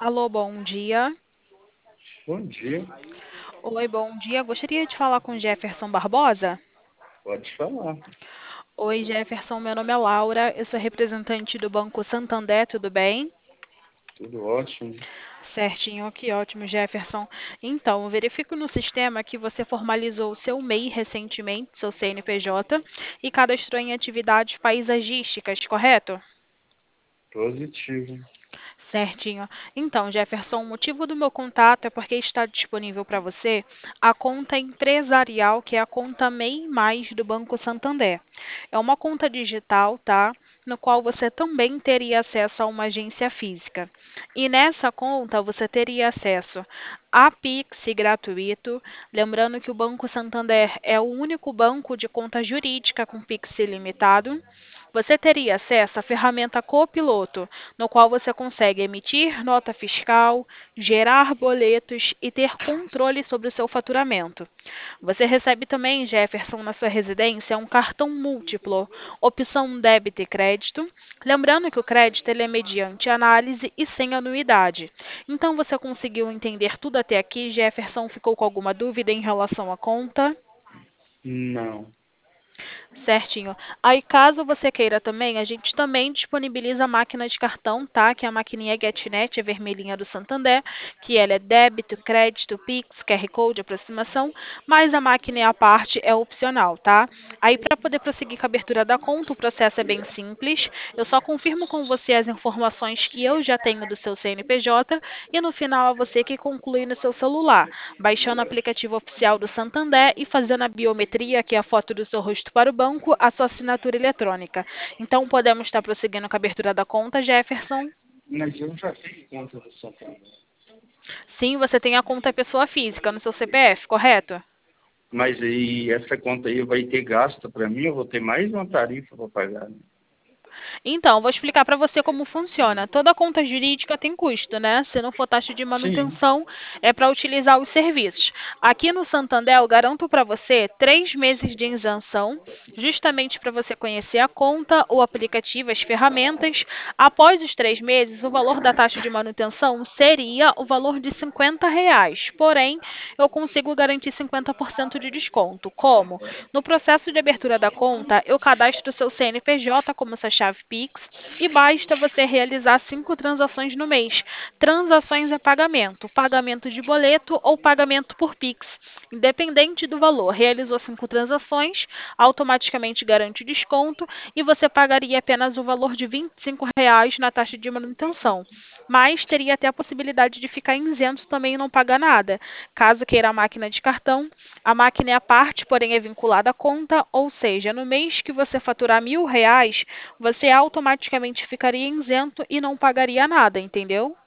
Alô, bom dia. Bom dia, Oi, bom dia. Gostaria de falar com Jefferson Barbosa? pode falar. Oi, Jefferson, meu nome é Laura, eu sou representante do Banco Santander, tudo bem? Tudo ótimo. Certinho, que ótimo, Jefferson. Então, eu verifico no sistema que você formalizou o seu MEI recentemente, seu CNPJ, e cadastrou em atividades paisagísticas, correto? Positivo. Certinho. Então, Jefferson, o motivo do meu contato é porque está disponível para você a conta empresarial, que é a conta MEI Mais do Banco Santander. É uma conta digital, tá? No qual você também teria acesso a uma agência física. E nessa conta você teria acesso a Pix gratuito. Lembrando que o Banco Santander é o único banco de conta jurídica com Pix ilimitado. Você teria acesso à ferramenta Copiloto, no qual você consegue emitir nota fiscal, gerar boletos e ter controle sobre o seu faturamento. Você recebe também, Jefferson, na sua residência, um cartão múltiplo, opção débito e crédito. Lembrando que o crédito ele é mediante análise e sem anuidade. Então, você conseguiu entender tudo até aqui? Jefferson, ficou com alguma dúvida em relação à conta? Não. Certinho. Aí, caso você queira também, a gente também disponibiliza a máquina de cartão, tá? Que é a maquininha GetNet, a vermelhinha do Santander, que ela é débito, crédito, Pix, QR Code, aproximação, mas a máquina à parte é opcional, tá? Aí, para poder prosseguir com a abertura da conta, o processo é bem simples. Eu só confirmo com você as informações que eu já tenho do seu CNPJ e no final é você que conclui no seu celular, baixando o aplicativo oficial do Santander e fazendo a biometria, que é a foto do seu rosto para o banco, a sua assinatura eletrônica. Então, podemos estar prosseguindo com a abertura da conta, Jefferson? Mas eu já tenho conta do Santander. Sim, você tem a conta pessoa física no seu CPF, correto? Mas aí essa conta aí vai ter gasto para mim, eu vou ter mais uma tarifa para pagar, né? Então, vou explicar para você como funciona. Toda conta jurídica tem custo, né? Se não for taxa de Sim. manutenção, é para utilizar os serviços. Aqui no Santander, eu garanto para você 3 meses de isenção, justamente para você conhecer a conta, o aplicativo, as ferramentas. Após os 3 meses, o valor da taxa de manutenção seria o valor de R$ 50. Porém, eu consigo garantir 50% de desconto. Como? No processo de abertura da conta, eu cadastro o seu CNPJ como sua chave Pix e basta você realizar 5 transações no mês. Transações é pagamento, pagamento de boleto ou pagamento por Pix. Independente do valor, realizou 5 transações, automaticamente garante o desconto e você pagaria apenas o valor de R$ 25 na taxa de manutenção. Mas teria até a possibilidade de ficar isento também e não pagar nada. Caso queira a máquina de cartão, a máquina é à parte, porém é vinculada à conta, ou seja, no mês que você faturar R$ 1.000, você automaticamente ficaria isento e não pagaria nada, entendeu?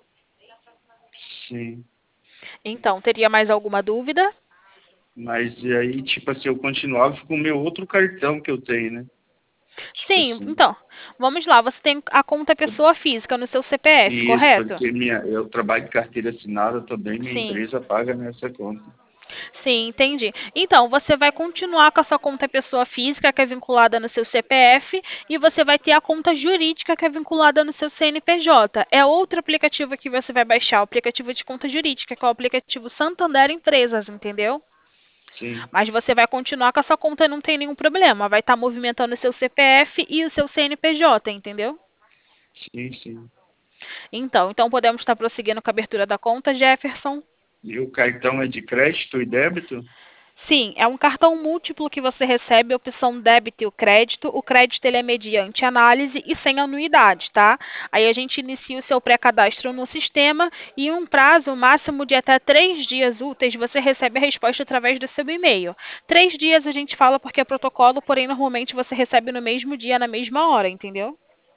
Sim. Então, teria mais alguma dúvida? Mas aí, tipo assim, eu continuava com o meu outro cartão que eu tenho, né? Tipo Sim, assim. então, vamos lá. Você tem a conta pessoa física no seu CPF, Isso, correto? porque eu trabalho de carteira assinada também, minha Sim. empresa paga nessa conta. Sim, entendi. Então, você vai continuar com a sua conta pessoa física, que é vinculada no seu CPF, e você vai ter a conta jurídica, que é vinculada no seu CNPJ. É outro aplicativo que você vai baixar, o aplicativo de conta jurídica, que é o aplicativo Santander Empresas, entendeu? Sim, Mas você vai continuar com a sua conta, não tem nenhum problema. Vai estar movimentando o seu CPF e o seu CNPJ, entendeu? sim, sim. Então podemos estar prosseguindo com a abertura da conta, Jefferson. E o cartão é de crédito e débito? Sim, é um cartão múltiplo que você recebe a opção débito e crédito. O crédito ele é mediante análise e sem anuidade, tá? Aí a gente inicia o seu pré-cadastro no sistema e em um prazo máximo de até 3 dias úteis você recebe a resposta através do seu e-mail. 3 dias a gente fala porque é protocolo, porém normalmente você recebe no mesmo dia, na mesma hora, entendeu?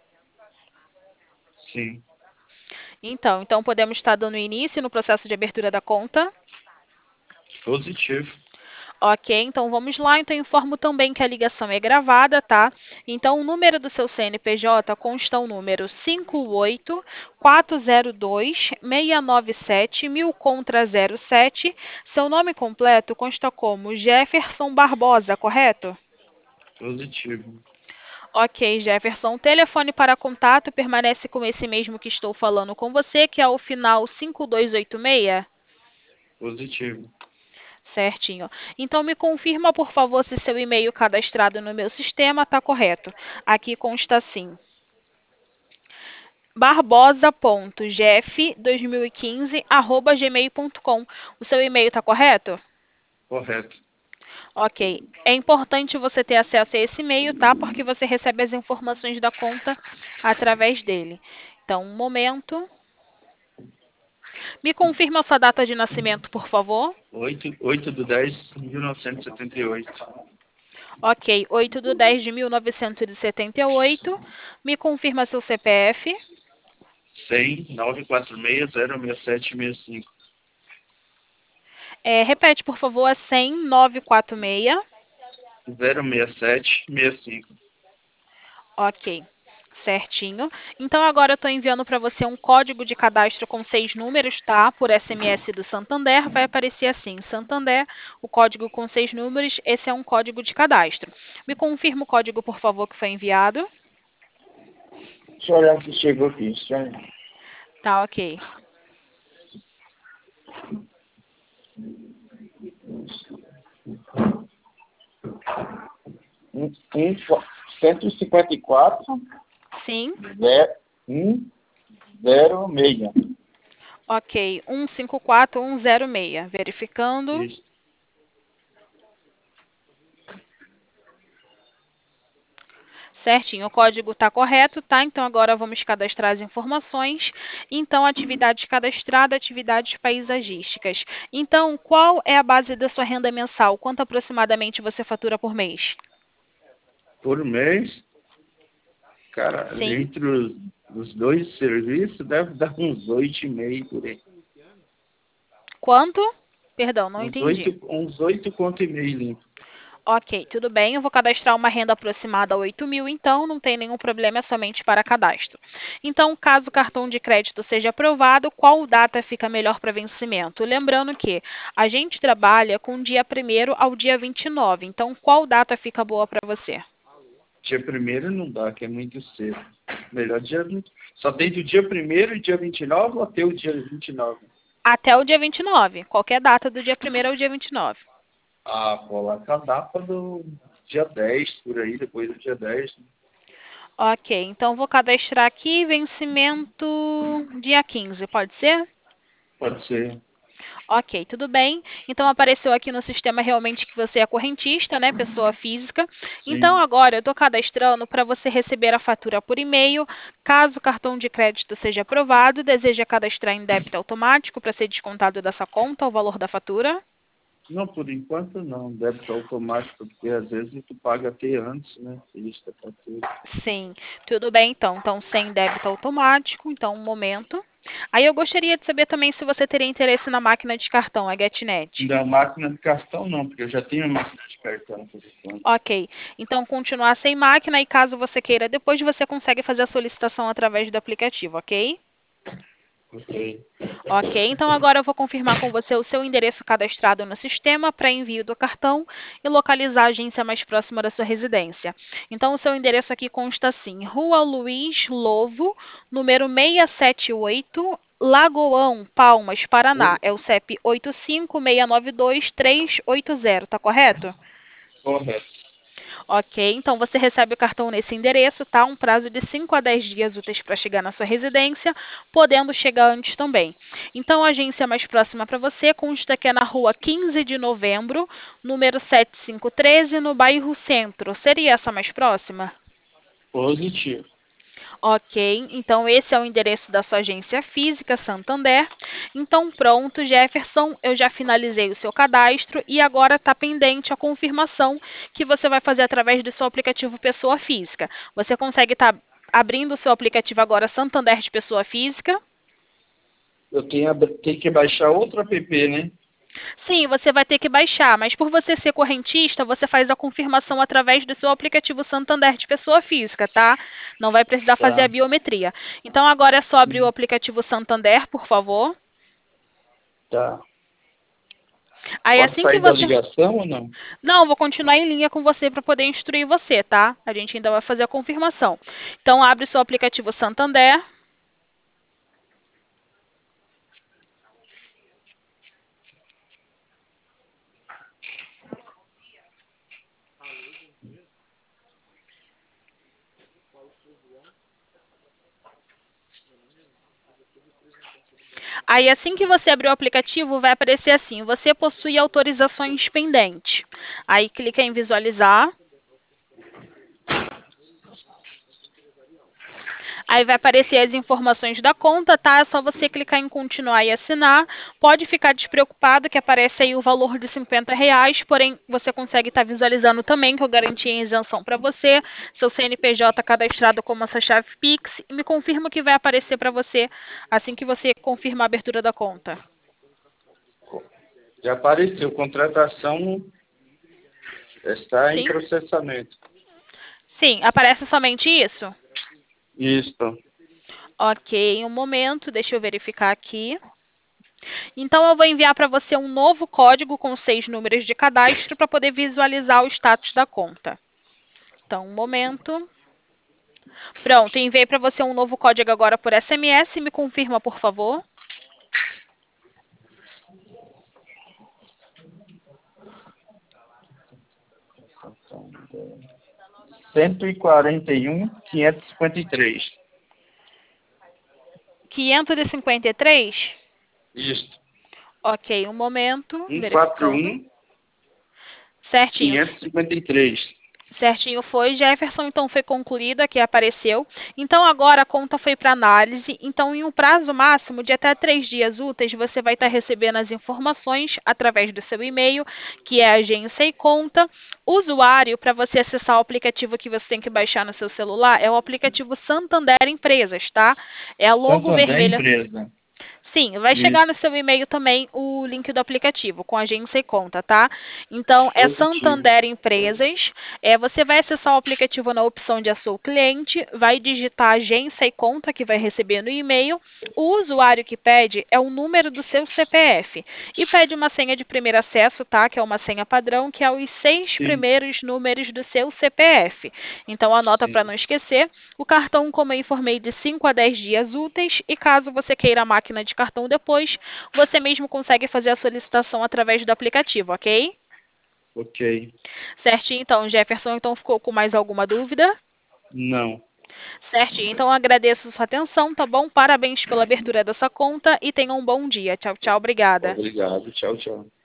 Sim. Então podemos estar dando início no processo de abertura da conta. Positivo. Ok, então vamos lá. Então, informo também que a ligação é gravada, tá? Então, o número do seu CNPJ consta o número 58402697 1000 contra 07. Seu nome completo consta como Jefferson Barbosa, correto? Positivo. Ok, Jefferson. O telefone para contato permanece com esse mesmo que estou falando com você, que é o final 5286? Positivo. Certinho. Então me confirma, por favor, se seu e-mail cadastrado no meu sistema está correto. Aqui consta assim: barbosa.gef2015@gmail.com. O seu e-mail está correto? Correto. Ok. É importante você ter acesso a esse e-mail, tá? Porque você recebe as informações da conta através dele. Então, um momento. Me confirma a sua data de nascimento, por favor. 8/10/1978. Ok, 8/10/1978. Me confirma seu CPF. 100 946 06765. Repete, por favor, é 100 946. 06765. Ok, certinho. Então agora eu estou enviando para você um código de cadastro com 6 números, tá? Por SMS do Santander. Vai aparecer assim, Santander, o código com 6 números. Esse é um código de cadastro. Me confirma o código, por favor, que foi enviado. Deixa eu olhar se chegou aqui. Tá, ok. Um, 154 Sim. 106. Ok, 154106. Verificando. Isso. Certinho, o código está correto, tá? Então agora vamos cadastrar as informações. Então, atividade cadastrada, atividades paisagísticas. Então, qual é a base da sua renda mensal? Quanto aproximadamente você fatura por mês? Por mês, cara, Sim. entre os dois serviços, deve dar uns 8,5 por aí. Quanto? Perdão, não Uns entendi. 8,5 conto limpo. Ok, tudo bem. Eu vou cadastrar uma renda aproximada a 8.000, então não tem nenhum problema, é somente para cadastro. Então, caso o cartão de crédito seja aprovado, qual data fica melhor para vencimento? Lembrando que a gente trabalha com dia 1º ao dia 29, então qual data fica boa para você? Dia 1º não dá, que é muito cedo. Melhor dia 20. Só tem do dia 1º e dia 29 ou até o dia 29? Até o dia 29, qualquer data do dia 1º ao dia 29. Ah, coloca a data do dia 10, por aí, depois do dia 10. Ok, então vou cadastrar aqui vencimento dia 15, pode ser? Pode ser. Ok, tudo bem. Então apareceu aqui no sistema realmente que você é correntista, né? Pessoa física. Então Sim. agora eu estou cadastrando para você receber a fatura por e-mail. Caso o cartão de crédito seja aprovado, deseja cadastrar em débito automático para ser descontado dessa conta o valor da fatura? Não, por enquanto não. Débito automático, porque às vezes tu paga até antes, né? Isso é fatura. Sim, tudo bem então. Então, sem débito automático, então um momento. Aí eu gostaria de saber também se você teria interesse na máquina de cartão, a GetNet. Da máquina de cartão não, porque eu já tenho a máquina de cartão por enquanto. Ok, então continuar sem máquina e caso você queira, depois você consegue fazer a solicitação através do aplicativo, ok? Ok. Ok, então agora eu vou confirmar com você o seu endereço cadastrado no sistema para envio do cartão e localizar a agência mais próxima da sua residência. Então o seu endereço aqui consta assim: Rua Luiz Lovo, número 678, Lagoão, Palmas, Paraná. É o CEP 85692-380, tá correto? Correto. Ok, então você recebe o cartão nesse endereço, tá? Um prazo de 5 a 10 dias úteis para chegar na sua residência, podendo chegar antes também. Então, a agência mais próxima para você consta que é na rua 15 de novembro, número 7513, no bairro Centro. Seria essa mais próxima? Positivo. Ok, então esse é o endereço da sua agência física, Santander. Então, pronto, Jefferson, eu já finalizei o seu cadastro e agora está pendente a confirmação que você vai fazer através do seu aplicativo Pessoa Física. Você consegue estar abrindo o seu aplicativo agora Santander de Pessoa Física? Tenho que baixar outro app, né? Sim, você vai ter que baixar, mas por você ser correntista, você faz a confirmação através do seu aplicativo Santander de pessoa física, tá? Não vai precisar fazer a Tá. biometria. Então agora é só abrir o aplicativo Santander, por favor. Tá. Aí Pode assim que sair da você... ligação ou não? Não, vou continuar em linha com você para poder instruir você, tá? A gente ainda vai fazer a confirmação. Então, abre seu aplicativo Santander. Aí, assim que você abrir o aplicativo, vai aparecer assim: você possui autorizações pendentes. Aí, clica em visualizar. Aí vai aparecer as informações da conta, tá? É só você clicar em continuar e assinar. Pode ficar despreocupado que aparece aí o valor de R$ 50, porém você consegue estar visualizando também que eu garanti a isenção para você, seu CNPJ cadastrado como essa chave Pix, e me confirma que vai aparecer para você assim que você confirmar a abertura da conta. Já apareceu, contratação está em Sim? processamento. Sim, aparece somente isso? Isso. Ok, um momento, deixa eu verificar aqui. Então, eu vou enviar para você um novo código com 6 números de cadastro para poder visualizar o status da conta. Então, um momento. Pronto, enviei para você um novo código agora por SMS. Me confirma, por favor. Santander. 141.553. 553? Isso. Ok, um momento. Verificando. 141.553. Certinho. Certinho foi, Jefferson. Então foi concluída, que apareceu. Então agora a conta foi para análise. Então, em um prazo máximo de até 3 dias úteis, você vai estar recebendo as informações através do seu e-mail, que é agência e conta. Usuário, para você acessar o aplicativo que você tem que baixar no seu celular, é o aplicativo Santander Empresas, tá? É a logo Santander vermelha. Empresa. Sim, vai chegar Isso. no seu e-mail também o link do aplicativo com agência e conta, tá? Então, é Positivo. Santander Empresas. Você vai acessar o aplicativo na opção de Sou Cliente, vai digitar agência e conta que vai receber no e-mail. O usuário que pede é o número do seu CPF e pede uma senha de primeiro acesso, tá? Que é uma senha padrão, que é os 6 Sim, primeiros números do seu CPF. Então, anota para sim. não esquecer. O cartão, como eu informei, de 5 a 10 dias úteis, e caso você queira a máquina de cartão depois, você mesmo consegue fazer a solicitação através do aplicativo, ok? Ok. Certinho, então, Jefferson, então ficou com mais alguma dúvida? Não. Certinho, então agradeço sua atenção, tá bom? Parabéns pela abertura dessa conta e tenha um bom dia. Tchau, tchau, obrigada. Obrigado. Tchau, tchau.